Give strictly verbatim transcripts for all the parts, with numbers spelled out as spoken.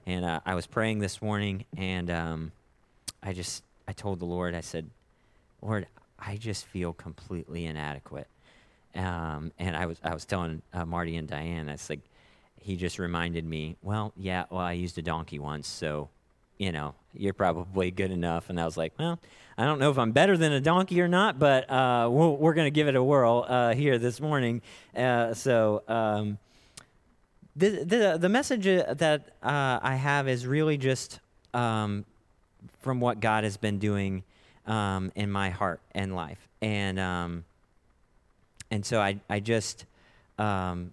And uh, I was praying this morning, and um, I just, I told the Lord, I said, Lord, I just feel completely inadequate. Um, and I was, I was telling uh, Marty and Diane, it's like, he just reminded me, well, yeah, well, I used a donkey once, so, you know, you're probably good enough. And I was like, well, I don't know if I'm better than a donkey or not, but uh, we're, we're going to give it a whirl uh, here this morning. Uh, so um, the, the, the message that uh, I have is really just um, from what God has been doing um, in my heart and life. And um, and so I, I just... Um,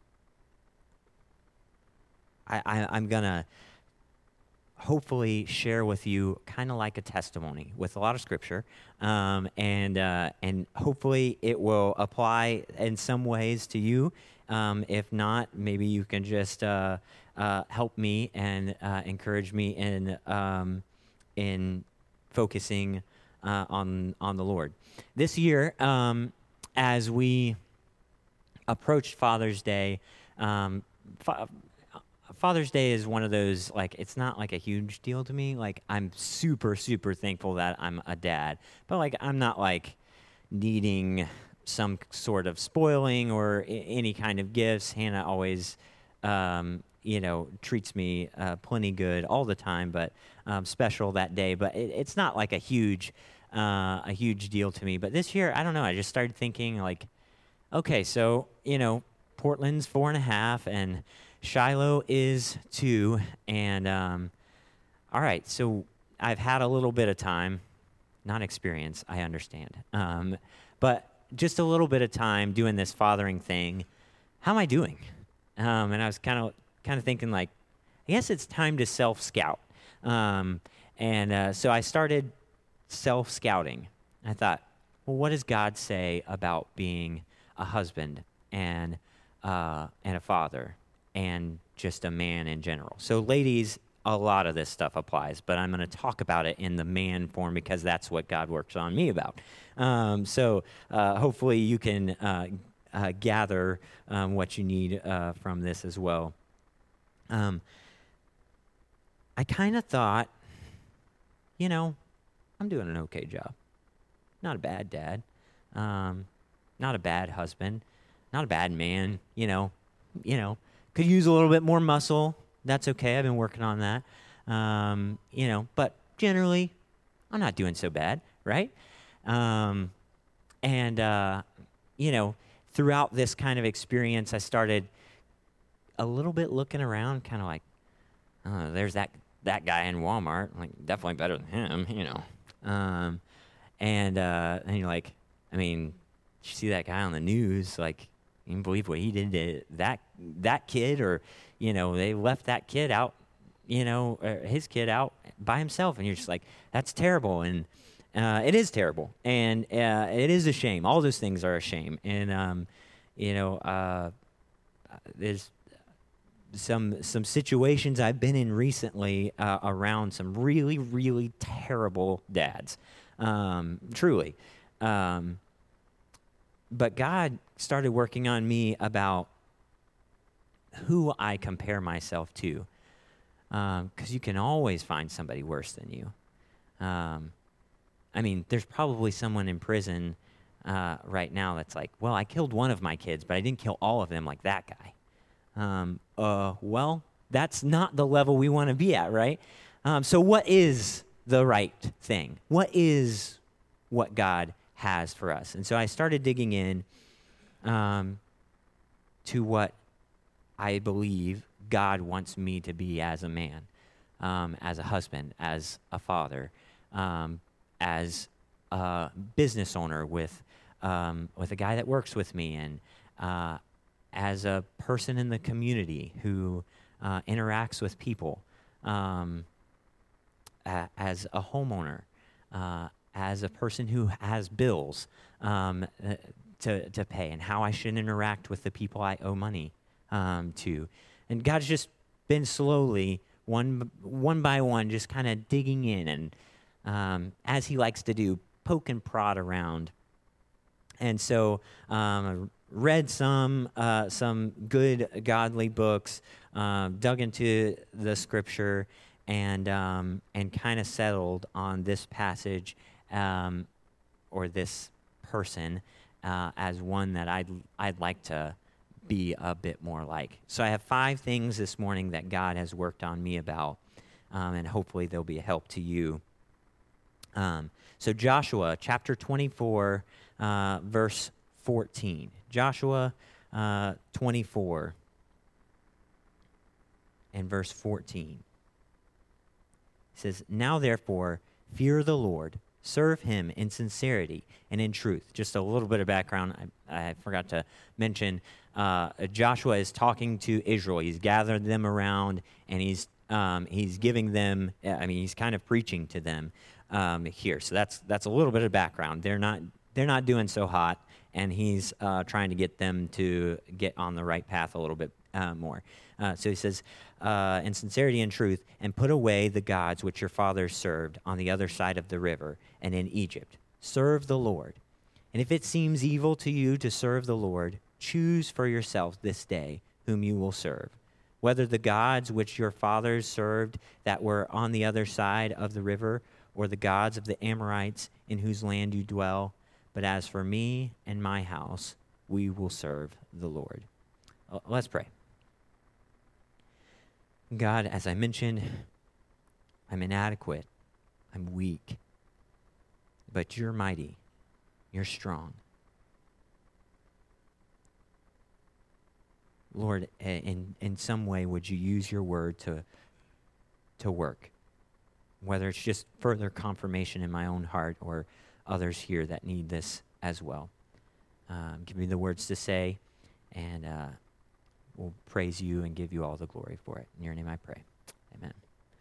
I, I, I'm going to hopefully share with you kind of like a testimony with a lot of scripture, um, and uh, and hopefully it will apply in some ways to you. Um, if not, maybe you can just uh, uh, help me and uh, encourage me in um, in focusing uh, on on the Lord. This year, um, as we approached Father's Day, um, fa- Father's Day is one of those, like, it's not like a huge deal to me. Like, I'm super, super thankful that I'm a dad. But, like, I'm not, like, needing some sort of spoiling or I- any kind of gifts. Hannah always, um, you know, treats me uh, plenty good all the time, but um, special that day. But it, it's not, like, a huge, uh, a huge deal to me. But this year, I don't know, I just started thinking, like, okay, so, you know, Portland's four and a half, and Shiloh is two, and um, all right, so I've had a little bit of time, not experience, I understand, um, but just a little bit of time doing this fathering thing. How am I doing? Um, and I was kind of kind of thinking, like, I guess it's time to self-scout. Um, and uh, so I started self-scouting. I thought, well, what does God say about being a husband and uh, and a father and just a man in general? So ladies, a lot of this stuff applies, but I'm going to talk about it in the man form because that's what God works on me about. Um, so uh, hopefully you can uh, uh, gather um, what you need uh, from this as well. Um, I kind of thought, you know, I'm doing an okay job. Not a bad dad. Um, not a bad husband. Not a bad man. You know, you know, could use a little bit more muscle. That's okay. I've been working on that. Um, you know, but generally, I'm not doing so bad, right? Um, and uh, you know, throughout this kind of experience, I started a little bit looking around, kind of like, oh, there's that that guy in Walmart, like definitely better than him, you know. Um, and uh, and you're like, I mean, did you see that guy on the news? Like, you can believe what he did to that that kid, or you know, they left that kid out, you know, or his kid out by himself, and you're just like, that's terrible, and uh, it is terrible, and uh, it is a shame. All those things are a shame, and um, you know, uh, there's some some situations I've been in recently uh, around some really, really terrible dads, um, truly. Um, but God started working on me about who I compare myself to, because um, you can always find somebody worse than you. Um, I mean, there's probably someone in prison uh, right now that's like, well, I killed one of my kids, but I didn't kill all of them like that guy. Um, uh, well, that's not the level we want to be at, right? Um, so what is the right thing? What is what God has for us? And so I started digging in um, to what I believe God wants me to be as a man, um, as a husband, as a father, um, as a business owner with um, with a guy that works with me, and uh, as a person in the community who uh, interacts with people, um, a- as a homeowner, uh, as a person who has bills um, uh, to, to pay, and how I should interact with the people I owe money um, to. And God's just been slowly, one, one by one, just kind of digging in, and um, as he likes to do, poke and prod around. And so um, read some uh, some good godly books, um, dug into the scripture, and um, and kind of settled on this passage um, or this person uh, as one that I'd I'd like to be a bit more like. So I have five things this morning that God has worked on me about, um, and hopefully they'll be a help to you. Um, so Joshua chapter twenty-four, uh, verse fourteen. Joshua uh, twenty-four and verse fourteen. It says, "Now therefore, fear the Lord, serve him in sincerity and in truth." Just a little bit of background. I, I forgot to mention, uh, Joshua is talking to Israel. He's gathered them around, and he's um, he's giving them, I mean, he's kind of preaching to them um, here. So that's that's a little bit of background. They're not they're not doing so hot, and he's uh, trying to get them to get on the right path a little bit uh, more. Uh, so he says, uh, in sincerity and truth, and put away the gods which your fathers served on the other side of the river and in Egypt. Serve the Lord. And if it seems evil to you to serve the Lord, choose for yourselves this day whom you will serve, whether the gods which your fathers served that were on the other side of the river, or the gods of the Amorites in whose land you dwell. But as for me and my house, we will serve the Lord." Uh, let's pray. God, as I mentioned, I'm inadequate. I'm weak. But you're mighty. You're strong. Lord, in, in some way, would you use your word to, to work? Whether it's just further confirmation in my own heart or others here that need this as well. Um, give me the words to say, and uh, we'll praise you and give you all the glory for it. In your name I pray. Amen.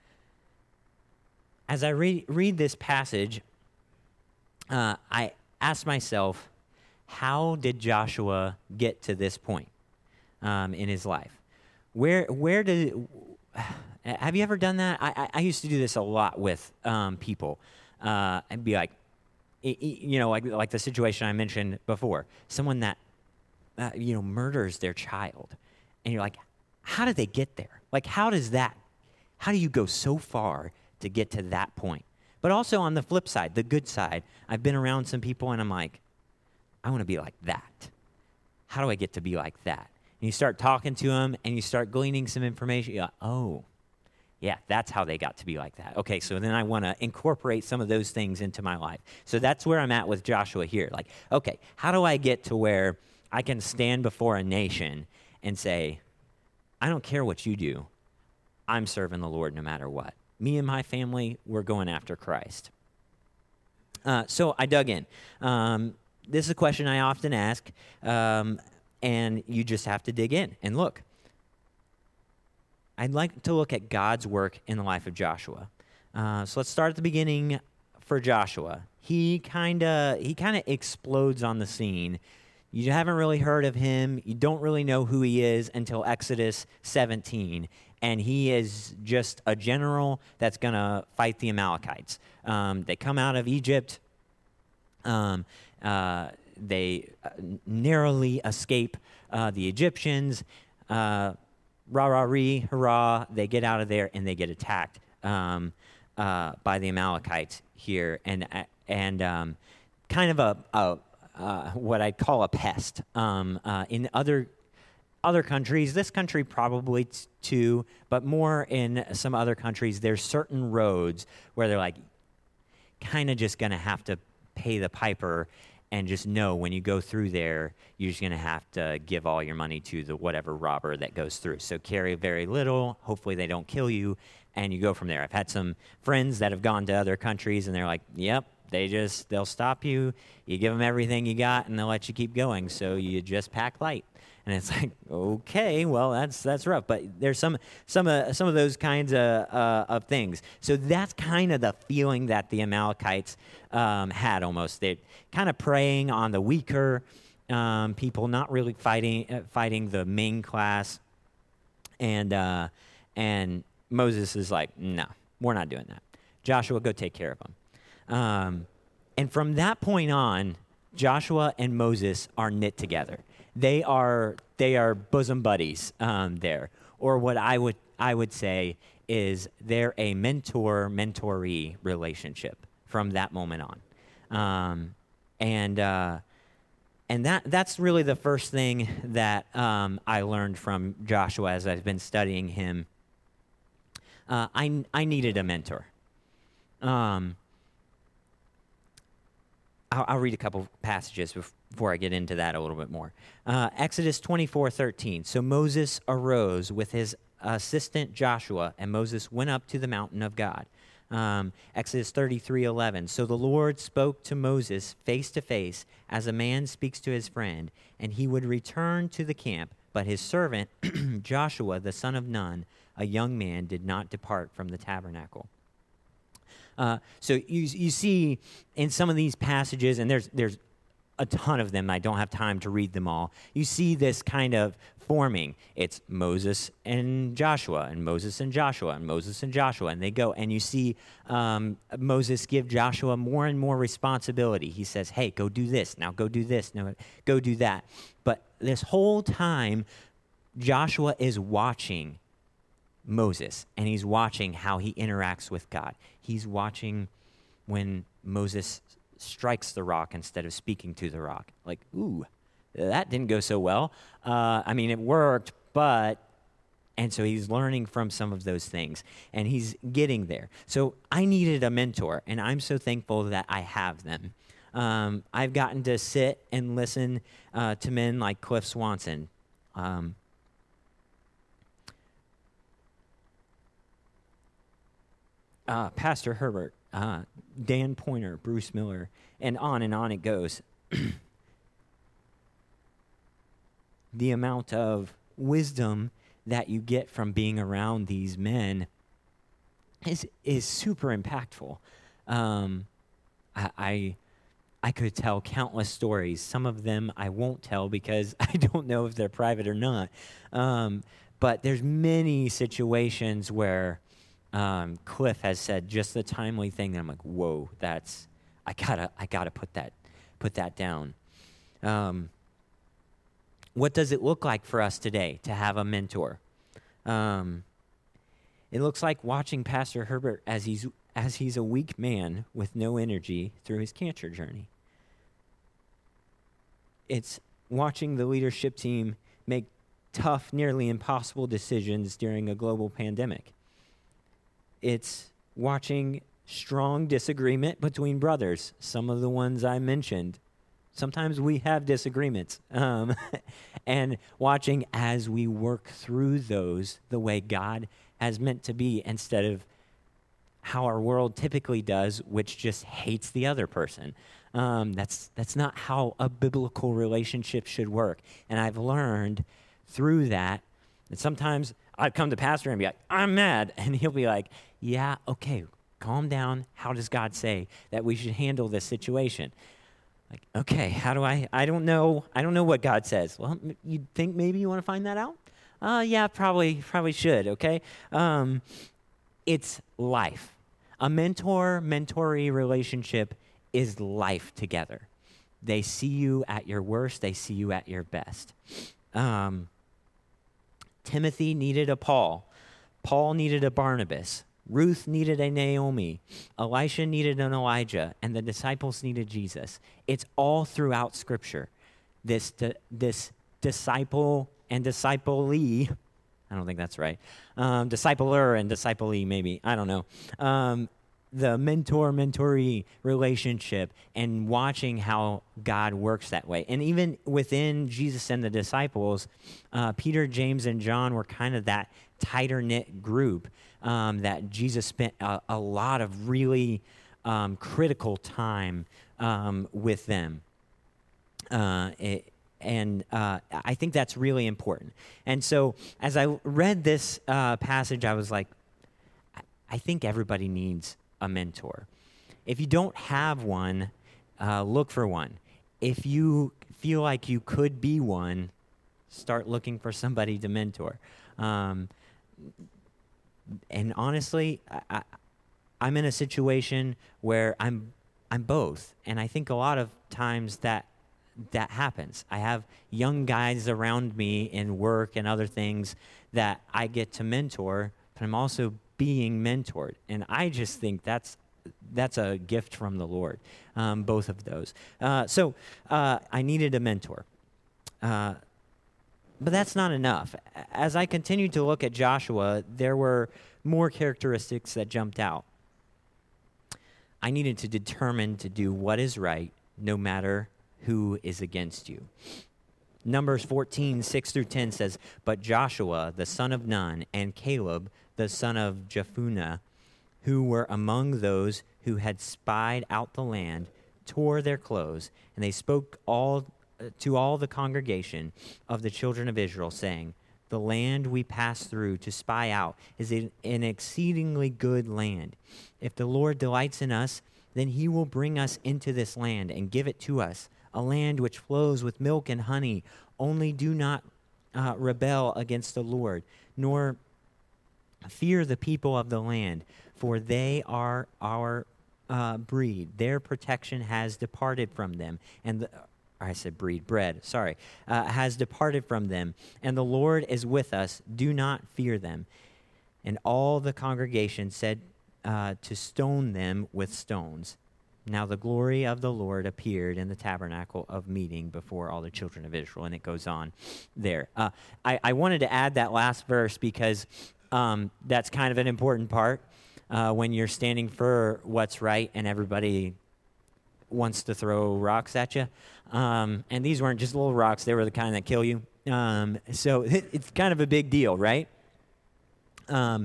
As I re- read this passage, uh, I ask myself, how did Joshua get to this point um, in his life? Where where did... Have you ever done that? I, I, I used to do this a lot with um, people. Uh, and be like, you know, like like the situation I mentioned before. Someone that, uh, you know, murders their child. And you're like, how did they get there? Like, how does that, how do you go so far to get to that point? But also on the flip side, the good side, I've been around some people and I'm like, I want to be like that. How do I get to be like that? And you start talking to them and you start gleaning some information. You're like, oh, yeah, that's how they got to be like that. Okay, so then I want to incorporate some of those things into my life. So that's where I'm at with Joshua here. Like, okay, how do I get to where I can stand before a nation and say, I don't care what you do. I'm serving the Lord no matter what. Me and my family, we're going after Christ. Uh, so I dug in. Um, this is a question I often ask, um, and you just have to dig in and look. I'd like to look at God's work in the life of Joshua. Uh, so let's start at the beginning for Joshua. He kind of he kind of explodes on the scene. You haven't really heard of him. You don't really know who he is until Exodus seventeen. And he is just a general that's going to fight the Amalekites. Um, they come out of Egypt. Um, uh, they narrowly escape uh, the Egyptians. Uh, Rah, rah, ree, hurrah, they get out of there and they get attacked um, uh, by the Amalekites here. And and um, kind of a, a uh, what I'd call a pest. Um, uh, in other other countries, this country probably t- too, but more in some other countries, there's certain roads where they're like kind of just going to have to pay the piper. And just know when you go through there, you're just going to have to give all your money to the whatever robber that goes through. So carry very little. Hopefully they don't kill you, and you go from there. I've had some friends that have gone to other countries, and they're like, yep, they just, they'll stop you. You give them everything you got, and they'll let you keep going. So you just pack light. And it's like, okay, well, that's that's rough. But there's some some of some of those kinds of uh, of things. So that's kind of the feeling that the Amalekites um, had almost. They're kind of preying on the weaker um, people, not really fighting uh, fighting the main class. And uh, and Moses is like, no, we're not doing that. Joshua, go take care of them. Um, and from that point on, Joshua and Moses are knit together. they are they are bosom buddies um, there, or what I would I would say is they're a mentor-mentoree relationship from that moment on, um, and uh, and that that's really the first thing that um, I learned from Joshua as I've been studying him. Uh, I I needed a mentor. Um, I'll, I'll read a couple passages before I get into that a little bit more. Uh, Exodus twenty-four thirteen. So Moses arose with his assistant Joshua, and Moses went up to the mountain of God. Um, Exodus thirty-three eleven. So the Lord spoke to Moses face to face as a man speaks to his friend, and he would return to the camp. But his servant Joshua, the son of Nun, a young man, did not depart from the tabernacle. Uh, so you you see in some of these passages, and there's there's a ton of them. I don't have time to read them all. You see this kind of forming. It's Moses and Joshua, and Moses and Joshua, and Moses and Joshua, and they go. And you see um, Moses give Joshua more and more responsibility. He says, "Hey, go do this. Now go do this. Now go do that." But this whole time, Joshua is watching Moses, and he's watching how he interacts with God. He's watching when Moses strikes the rock instead of speaking to the rock. Like, ooh, that didn't go so well. Uh, I mean, it worked, but... And so he's learning from some of those things, and he's getting there. So I needed a mentor, and I'm so thankful that I have them. Um, I've gotten to sit and listen uh, to men like Cliff Swanson, um, Uh, Pastor Herbert, uh, Dan Pointer, Bruce Miller, and on and on it goes. The amount of wisdom that you get from being around these men is is super impactful. Um, I, I I could tell countless stories. Some of them I won't tell because I don't know if they're private or not. Um, but there's many situations where Um, Cliff has said just the timely thing that I'm like, whoa, that's I gotta I gotta put that put that down. Um, what does it look like for us today to have a mentor? Um, it looks like watching Pastor Herbert as he's as he's a weak man with no energy through his cancer journey. It's watching the leadership team make tough, nearly impossible decisions during a global pandemic. It's watching strong disagreement between brothers, some of the ones I mentioned. Sometimes we have disagreements. Um, and watching as we work through those the way God has meant to be instead of how our world typically does, which just hates the other person. Um, that's that's not how a biblical relationship should work. And I've learned through that that sometimes I'd come to Pastor and be like, I'm mad. And he'll be like, yeah, okay, calm down. How does God say that we should handle this situation? Like, okay, how do I, I don't know, I don't know what God says. Well, you think maybe you want to find that out? Uh, yeah, probably, probably should, okay? Um, it's life. A mentor-mentoree relationship is life together. They see you at your worst, they see you at your best. Um, Timothy needed a Paul. Paul needed a Barnabas. Ruth needed a Naomi. Elisha needed an Elijah. And the disciples needed Jesus. It's all throughout Scripture. This, di- this disciple and disciplee, I don't think that's right. Um, discipler and disciplee, maybe. I don't know. Um, the mentor-mentoree relationship and watching how God works that way. And even within Jesus and the disciples, uh, Peter, James, and John were kind of that tighter-knit group um, that Jesus spent a, a lot of really um, critical time um, with them. Uh, it, and uh, I think that's really important. And so as I read this uh, passage, I was like, I think everybody needs a mentor. If you don't have one, uh, look for one. If you feel like you could be one, start looking for somebody to mentor. Um, and honestly, I, I, I'm in a situation where I'm I'm both, and I think a lot of times that that happens. I have young guys around me in work and other things that I get to mentor, but I'm also being mentored. And I just think that's that's a gift from the Lord, um, both of those. Uh, so uh, I needed a mentor. Uh, but that's not enough. As I continued to look at Joshua, there were more characteristics that jumped out. I needed to determine to do what is right, no matter who is against you. Numbers fourteen, six through ten says, "But Joshua, the son of Nun, and Caleb, the son of Jephunneh, who were among those who had spied out the land, tore their clothes, and they spoke all uh, to all the congregation of the children of Israel, saying, 'The land we pass through to spy out is an exceedingly good land. If the Lord delights in us, then he will bring us into this land and give it to us, a land which flows with milk and honey. Only do not uh, rebel against the Lord, nor fear the people of the land, for they are our uh, breed. Their protection has departed from them, and the, I said breed, bread, sorry, uh, has departed from them, and the Lord is with us. Do not fear them.' And all the congregation said uh, to stone them with stones. Now the glory of the Lord appeared in the tabernacle of meeting before all the children of Israel." And it goes on there. Uh, I, I wanted to add that last verse because um, that's kind of an important part uh, when you're standing for what's right and everybody wants to throw rocks at you. Um, and these weren't just little rocks. They were the kind that kill you. Um, so it, it's kind of a big deal, right? Um,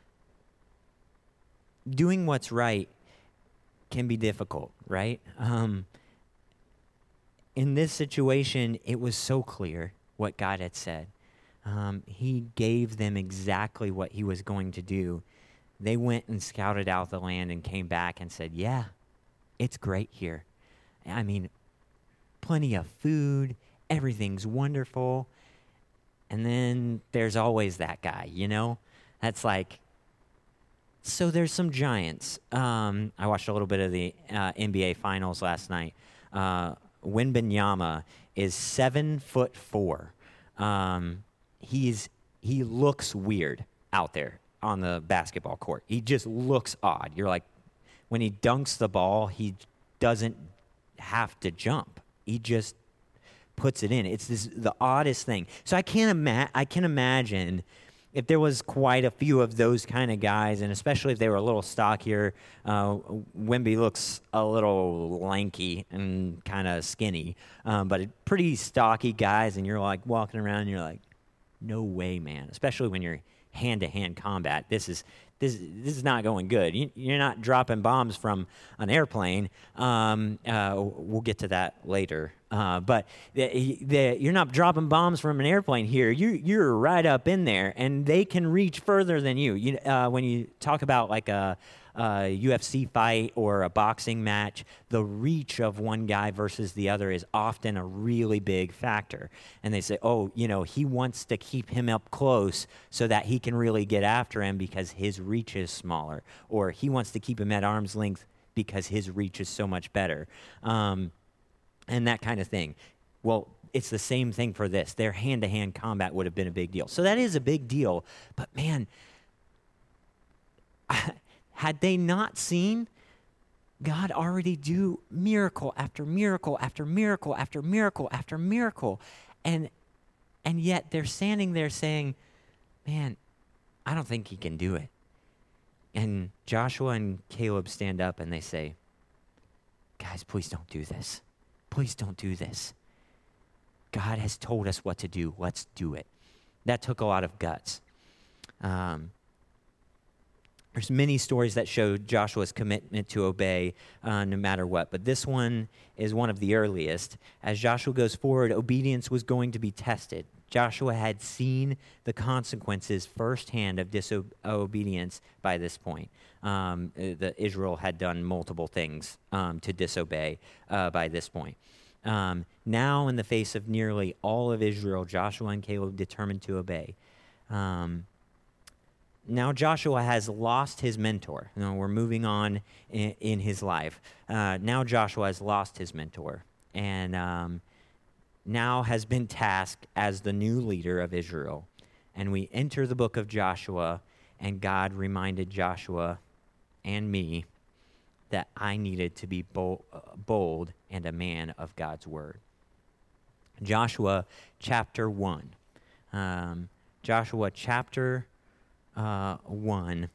doing what's right can be difficult, right? Um, in this situation, it was so clear what God had said. Um, he gave them exactly what he was going to do. They went and scouted out the land and came back and said, yeah, it's great here. I mean, plenty of food, everything's wonderful. And then there's always that guy, you know? That's like, so there's some giants. Um, I watched a little bit of the uh, N B A Finals last night. Uh, Wembanyama is seven foot four. Um, he's he looks weird out there on the basketball court. He just looks odd. You're like, when he dunks the ball, he doesn't have to jump. He just puts it in. It's this the oddest thing. So I can't ima- I can imagine if there was quite a few of those kind of guys, and especially if they were a little stockier. uh, Wemby looks a little lanky and kind of skinny, um, but pretty stocky guys, and you're like walking around and you're like, no way, man. Especially when you're hand-to-hand combat. This is this this is not going good. You, you're not dropping bombs from an airplane. Um, uh, we'll get to that later. Uh, but the, the, you're not dropping bombs from an airplane here. You you're right up in there, and they can reach further than you. You uh, when you talk about like a, a U F C fight or a boxing match, the reach of one guy versus the other is often a really big factor. And they say, oh, you know, he wants to keep him up close so that he can really get after him because his reach is smaller, or he wants to keep him at arm's length because his reach is so much better. Um, and that kind of thing. Well, it's the same thing for this. Their hand-to-hand combat would have been a big deal. So that is a big deal. But man, had they not seen God already do miracle after miracle after miracle after miracle after miracle, and and yet they're standing there saying, man, I don't think he can do it. And Joshua and Caleb stand up and they say, guys, please don't do this. Please don't do this. God has told us what to do. Let's do it. That took a lot of guts. Um, there's many stories that show Joshua's commitment to obey uh, no matter what, but this one is one of the earliest. As Joshua goes forward, obedience was going to be tested. Joshua had seen the consequences firsthand of disobedience by this point. Um, the Israel had done multiple things um, to disobey uh, by this point. Um, now, in the face of nearly all of Israel, Joshua and Caleb determined to obey. Um, now Joshua has lost his mentor. You know, we're moving on in, in his life. Uh, now Joshua has lost his mentor. And um, now has been tasked as the new leader of Israel. And we enter the book of Joshua, and God reminded Joshua and me that I needed to be bold, bold and a man of God's word. Joshua chapter one. Um, Joshua chapter uh, one,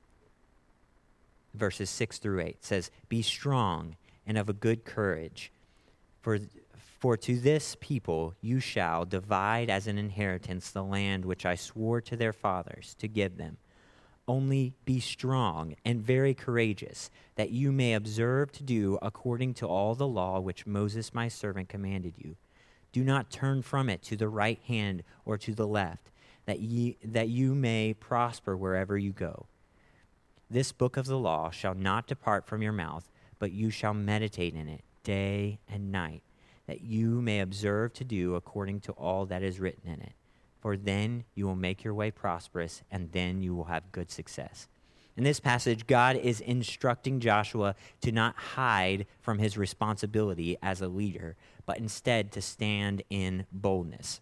verses six through eight says, "Be strong and of a good courage, for for to this people you shall divide as an inheritance the land which I swore to their fathers to give them. Only be strong and very courageous, that you may observe to do according to all the law which Moses my servant commanded you. Do not turn from it to the right hand or to the left, that ye that you may prosper wherever you go. This book of the law shall not depart from your mouth, but you shall meditate in it day and night, that you may observe to do according to all that is written in it. For then you will make your way prosperous, and then you will have good success." In this passage, God is instructing Joshua to not hide from his responsibility as a leader, but instead to stand in boldness.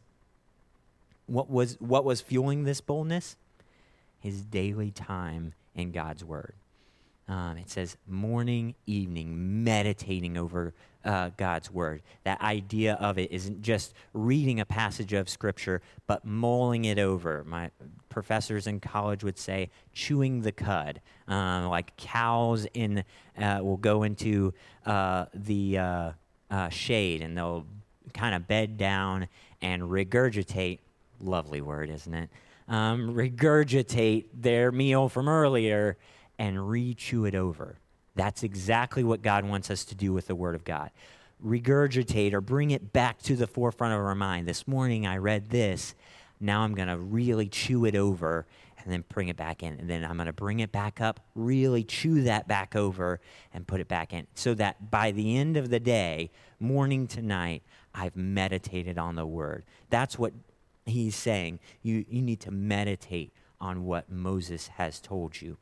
What was, what was fueling this boldness? His daily time in God's word. Um, it says morning, evening, meditating over uh, God's word. That idea of it isn't just reading a passage of scripture, but mulling it over. My professors in college would say chewing the cud. Um, like cows in uh, will go into uh, the uh, uh, shade, and they'll kind of bed down and regurgitate. Lovely word, isn't it? Um, regurgitate their meal from earlier and re-chew it over. That's exactly what God wants us to do with the Word of God. Regurgitate or bring it back to the forefront of our mind. This morning I read this. Now I'm going to really chew it over and then bring it back in. And then I'm going to bring it back up, really chew that back over and put it back in. So that by the end of the day, morning to night, I've meditated on the Word. That's what he's saying. You, you need to meditate on what Moses has told you.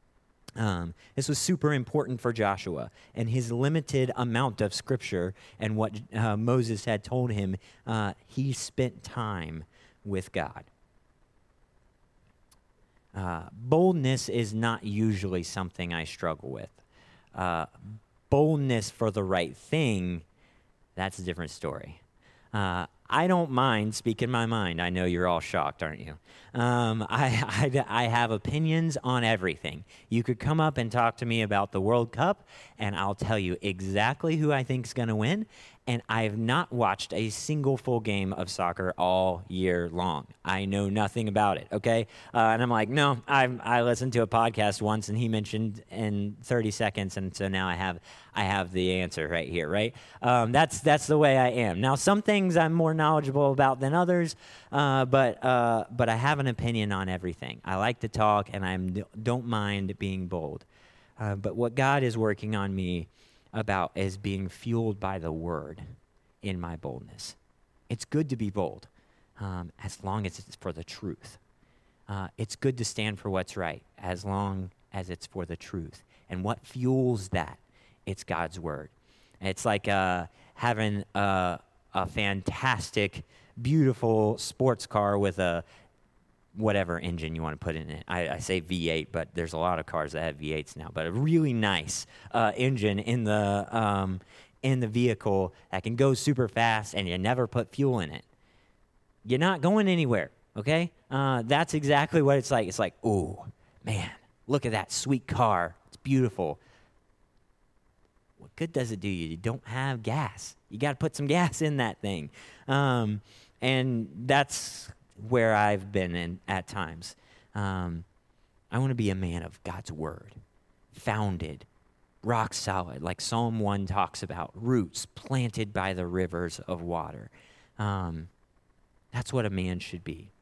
Um, this was super important for Joshua, and his limited amount of scripture and what uh, Moses had told him, uh, he spent time with God. Uh, boldness is not usually something I struggle with. Uh, boldness for the right thing, that's a different story. Uh, I don't mind speaking my mind. I know you're all shocked, aren't you? Um, I, I, I have opinions on everything. You could come up and talk to me about the World Cup, and I'll tell you exactly who I think is going to win. And I have not watched a single full game of soccer all year long. I know nothing about it, okay? Uh, and I'm like, no, I I listened to a podcast once, and he mentioned in thirty seconds, and so now I have I have the answer right here, right? Um, that's that's the way I am. Now, some things I'm more knowledgeable about than others, uh, but uh, but I have an opinion on everything. I like to talk, and I don't mind being bold. Uh, but what God is working on me about is being fueled by the word in my boldness. It's good to be bold, um, as long as it's for the truth. Uh, it's good to stand for what's right, as long as it's for the truth. And what fuels that? It's God's word. It's like uh, having a, a fantastic, beautiful sports car with a whatever engine you want to put in it. I, I say V eight, but there's a lot of cars that have V eights now. But a really nice uh, engine in the um, in the vehicle that can go super fast, and you never put fuel in it. You're not going anywhere, okay? Uh, that's exactly what it's like. It's like, oh, man, look at that sweet car. It's beautiful. What good does it do you? You don't have gas. You got to put some gas in that thing. Um, and that's where I've been in at times. Um, I want to be a man of God's word, founded, rock solid, like Psalm one talks about, roots planted by the rivers of water. Um, that's what a man should be.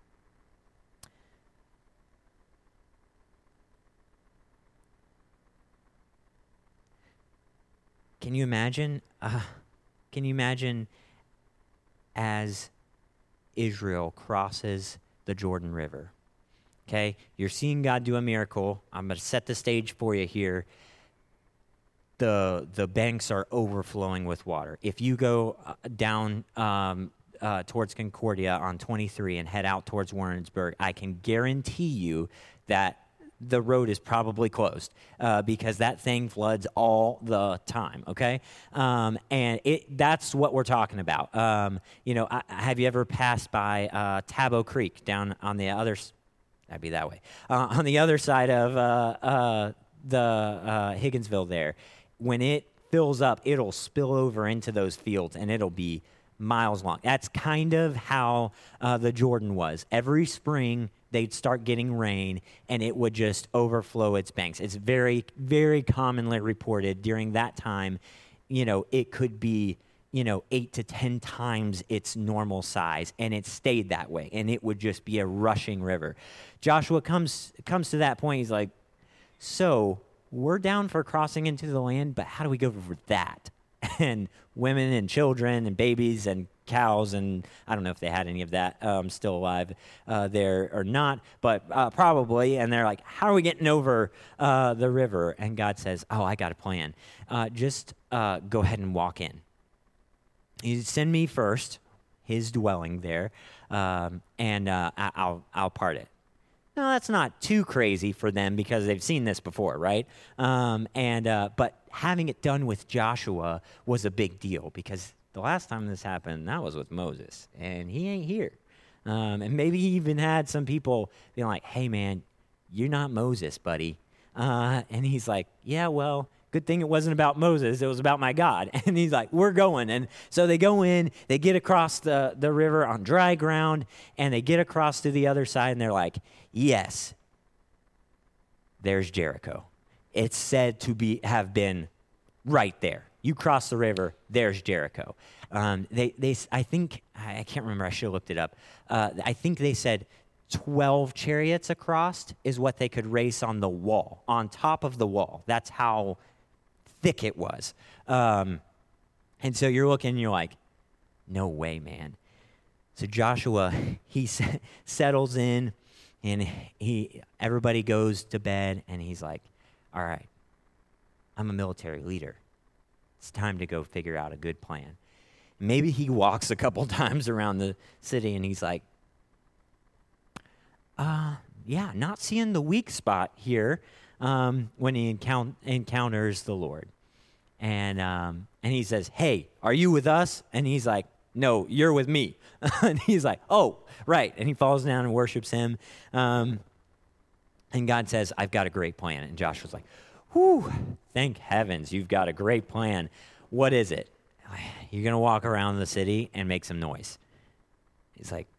Can you imagine? Uh, can you imagine as Israel crosses the Jordan River? Okay, you're seeing God do a miracle. I'm going to set the stage for you here. the the banks are overflowing with water. If you go uh, down um, uh, towards Concordia on twenty-three and head out towards Warrensburg, I can guarantee you that the road is probably closed uh, because that thing floods all the time, okay? Um, and it that's what we're talking about. Um, you know, I, have you ever passed by uh, Tabo Creek down on the other s- That'd be that way. Uh, on the other side of uh, uh, the uh, Higginsville there, when it fills up, it'll spill over into those fields, and it'll be miles long. That's kind of how uh, the Jordan was. Every spring, they'd start getting rain, and it would just overflow its banks. It's very, very commonly reported during that time, you know, it could be, you know, eight to ten times its normal size, and it stayed that way, and it would just be a rushing river. Joshua comes comes to that point. He's like, so we're down for crossing into the land, but how do we go over that? And women and children and babies and cows, and I don't know if they had any of that um, still alive uh, there or not, but uh, probably. And they're like, how are we getting over uh, the river? And God says, oh, I got a plan. Uh, just uh, go ahead and walk in. You send me first, his dwelling there, um, and uh, I- I'll I'll part it. No, that's not too crazy for them because they've seen this before, right? Um, and uh, but having it done with Joshua was a big deal because the last time this happened, that was with Moses, and he ain't here. Um, and maybe he even had some people being like, "Hey, man, you're not Moses, buddy." Uh, and he's like, "Yeah, well, good thing it wasn't about Moses. It was about my God." And he's like, we're going. And so they go in, they get across the, the river on dry ground, and they get across to the other side, and they're like, yes, there's Jericho. It's said to be have been right there. You cross the river, there's Jericho. Um, they, they, I think, I can't remember, I should have looked it up. Uh, I think they said twelve chariots across is what they could race on the wall, on top of the wall. That's how thick it was. Um, and so you're looking and you're like, no way, man. So Joshua, he s- settles in, and he everybody goes to bed, and he's like, all right, I'm a military leader. It's time to go figure out a good plan. Maybe he walks a couple times around the city, and he's like, uh, yeah, not seeing the weak spot here um, when he encount- encounters the Lord. And um, and he says, hey, are you with us? And he's like, no, you're with me. And he's like, oh, right. And he falls down and worships him. Um, and God says, I've got a great plan. And Joshua's like, whew, thank heavens, you've got a great plan. What is it? You're going to walk around the city and make some noise. He's like,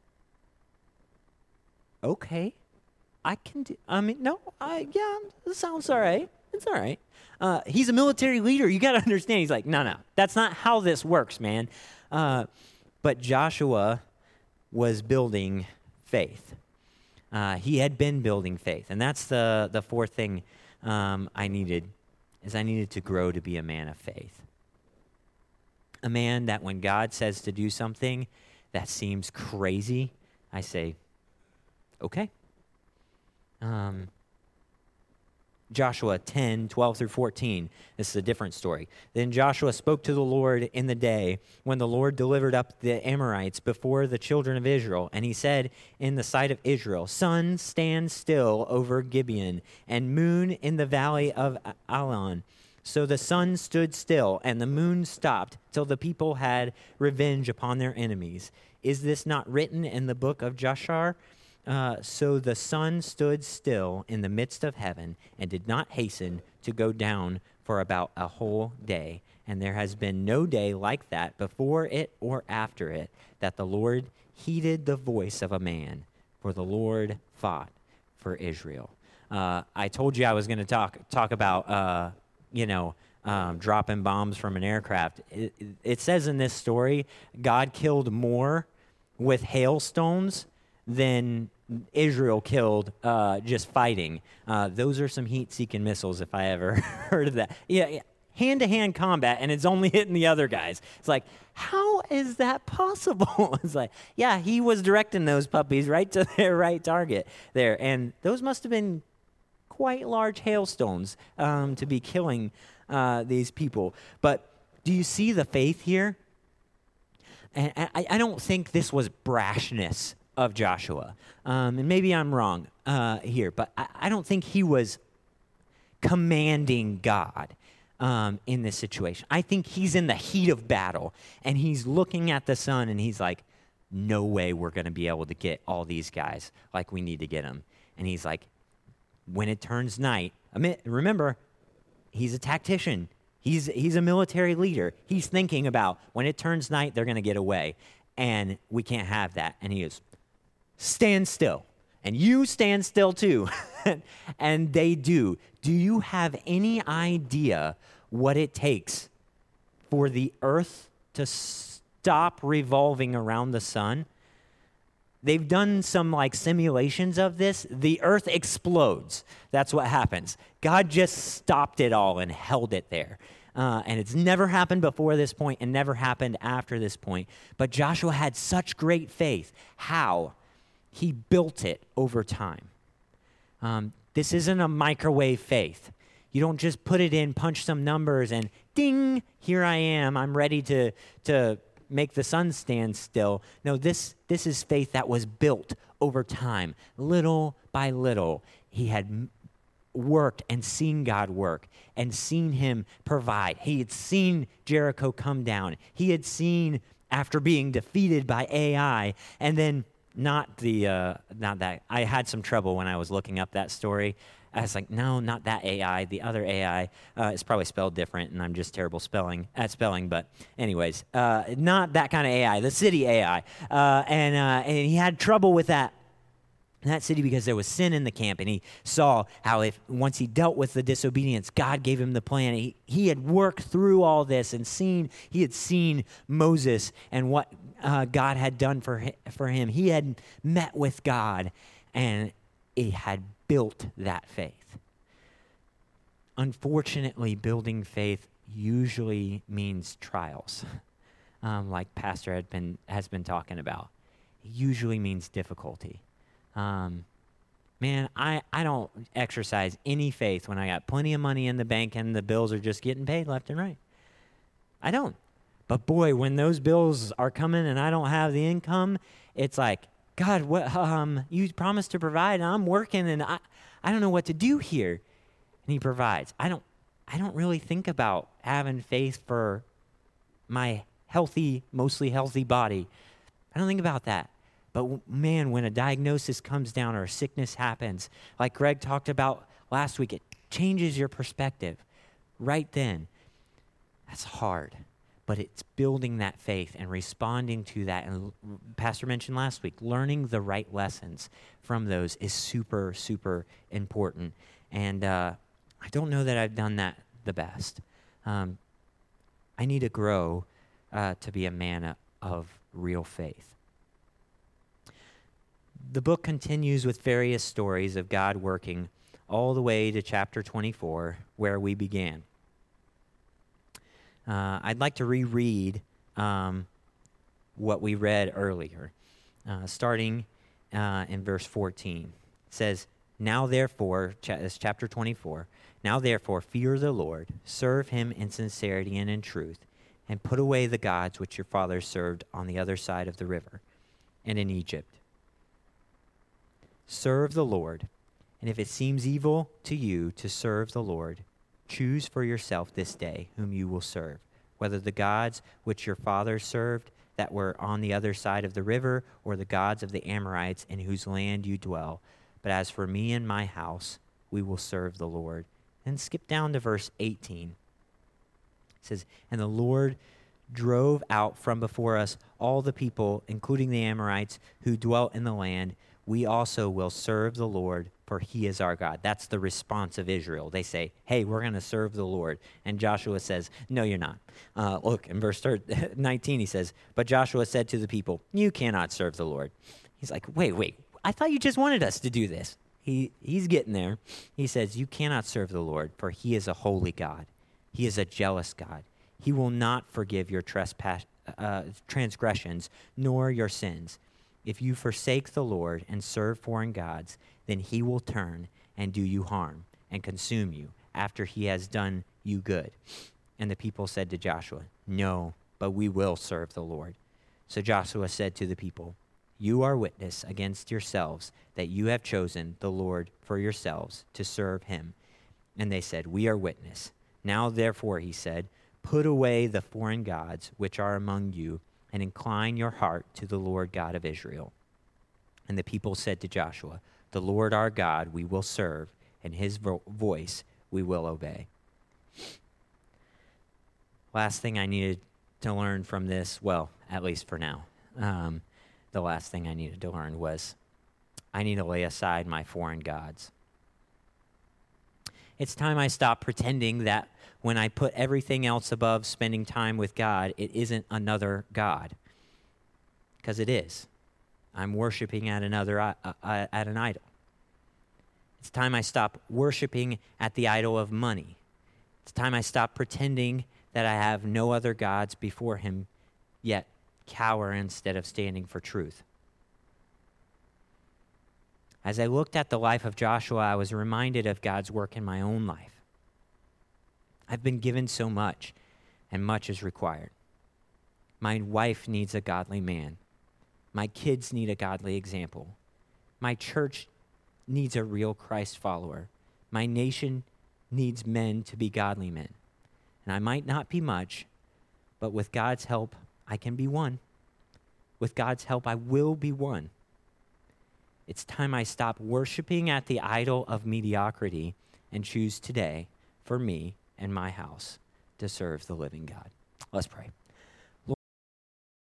okay, I can do, I mean, no, I, yeah, it sounds all right. It's all right. Uh, he's a military leader. You got to understand. He's like, no, no, that's not how this works, man. Uh, but Joshua was building faith. Uh, he had been building faith. And that's the, the fourth thing um, I needed, is I needed to grow to be a man of faith. A man that when God says to do something that seems crazy, I say, okay. Um, Joshua ten, twelve through fourteen. This is a different story. Then Joshua spoke to the Lord in the day when the Lord delivered up the Amorites before the children of Israel. And he said in the sight of Israel, sun, stand still over Gibeon, and moon in the valley of Alon. So the sun stood still, and the moon stopped, till the people had revenge upon their enemies. Is this not written in the book of Jashar? Uh, so the sun stood still in the midst of heaven and did not hasten to go down for about a whole day. And there has been no day like that before it or after it, that the Lord heeded the voice of a man, for the Lord fought for Israel. Uh, I told you I was going to talk talk about, uh, you know, um, dropping bombs from an aircraft. It, it says in this story, God killed more with hailstones than Israel killed uh, just fighting. Uh, those are some heat-seeking missiles, if I ever heard of that. Yeah, yeah, hand-to-hand combat, and it's only hitting the other guys. It's like, how is that possible? It's like, yeah, he was directing those puppies right to their right target there, and those must have been quite large hailstones um, to be killing uh, these people. But do you see the faith here? And I, I don't think this was brashness of Joshua. Um, and maybe I'm wrong uh, here, but I, I don't think he was commanding God um, in this situation. I think he's in the heat of battle, and he's looking at the sun, and he's like, no way we're going to be able to get all these guys like we need to get them. And he's like, when it turns night, I mean, remember, he's a tactician. He's, he's a military leader. He's thinking about when it turns night, they're going to get away. And we can't have that. And he is, stand still. And you stand still too. And they do. Do you have any idea what it takes for the earth to stop revolving around the sun? They've done some like simulations of this. The earth explodes. That's what happens. God just stopped it all and held it there. Uh, and it's never happened before this point and never happened after this point. But Joshua had such great faith. How? He built it over time. Um, this isn't a microwave faith. You don't just put it in, punch some numbers, and ding, here I am. I'm ready to to make the sun stand still. No, this this is faith that was built over time, little by little. He had m- worked and seen God work and seen him provide. He had seen Jericho come down. He had seen, after being defeated by A I, and then not the, uh, not that, I had some trouble when I was looking up that story. I was like, no, not that A I. The other A I uh, is probably spelled different, and I'm just terrible spelling at spelling. But anyways, uh, not that kind of A I. The city A I, uh, and uh, and he had trouble with that that city because there was sin in the camp, and he saw how if once he dealt with the disobedience, God gave him the plan. He he had worked through all this and seen he had seen Moses and what uh, God had done for hi- for him. He had met with God, and it had built that faith. Unfortunately, building faith usually means trials, um, like Pastor had been has been talking about. It usually means difficulty. Um, man, I, I don't exercise any faith when I got plenty of money in the bank and the bills are just getting paid left and right. I don't. But boy, when those bills are coming and I don't have the income, it's like, God, what um you promised to provide, and I'm working, and I, I don't know what to do here. And he provides. I don't I don't really think about having faith for my healthy, mostly healthy body. I don't think about that. But man, when a diagnosis comes down or a sickness happens, like Greg talked about last week, it changes your perspective right then. That's hard. But it's building that faith and responding to that. And Pastor mentioned last week, learning the right lessons from those is super, super important. And uh, I don't know that I've done that the best. Um, I need to grow uh, to be a man of real faith. The book continues with various stories of God working all the way to chapter twenty-four, where we began. Uh, I'd like to reread um, what we read earlier, uh, starting uh, in verse fourteen. It says, Now therefore, cha- this chapter twenty-four, Now therefore fear the Lord, serve him in sincerity and in truth, and put away the gods which your fathers served on the other side of the river and in Egypt. Serve the Lord, and if it seems evil to you to serve the Lord, choose for yourself this day whom you will serve, whether the gods which your fathers served that were on the other side of the river, or the gods of the Amorites in whose land you dwell. But as for me and my house, we will serve the Lord. And skip down to verse eighteen. It says, And the Lord drove out from before us all the people, including the Amorites, who dwelt in the land. We also will serve the Lord, for he is our God. That's the response of Israel. They say, hey, we're going to serve the Lord. And Joshua says, no, you're not. Uh, look, in verse nineteen, he says, But Joshua said to the people, you cannot serve the Lord. He's like, wait, wait, I thought you just wanted us to do this. He He's getting there. He says, you cannot serve the Lord, for he is a holy God. He is a jealous God. He will not forgive your trespass, uh, transgressions, nor your sins. If you forsake the Lord and serve foreign gods, then he will turn and do you harm and consume you after he has done you good?" And the people said to Joshua, "No, but we will serve the Lord." So Joshua said to the people, "You are witness against yourselves that you have chosen the Lord for yourselves to serve him." And they said, "We are witness." "Now therefore," he said, "put away the foreign gods which are among you, and incline your heart to the Lord God of Israel." And the people said to Joshua, "The Lord our God we will serve, and his vo- voice we will obey." Last thing I needed to learn from this, well, at least for now, um, the last thing I needed to learn was I need to lay aside my foreign gods. It's time I stop pretending that when I put everything else above spending time with God, it isn't another God. Because it is. I'm worshiping at another uh, uh, at an idol. It's time I stop worshiping at the idol of money. It's time I stop pretending that I have no other gods before him, yet cower instead of standing for truth. As I looked at the life of Joshua, I was reminded of God's work in my own life. I've been given so much, and much is required. My wife needs a godly man. My kids need a godly example. My church needs a real Christ follower. My nation needs men to be godly men. And I might not be much, but with God's help, I can be one. With God's help, I will be one. It's time I stop worshiping at the idol of mediocrity and choose today, for me and my house, to serve the living God. Let's pray.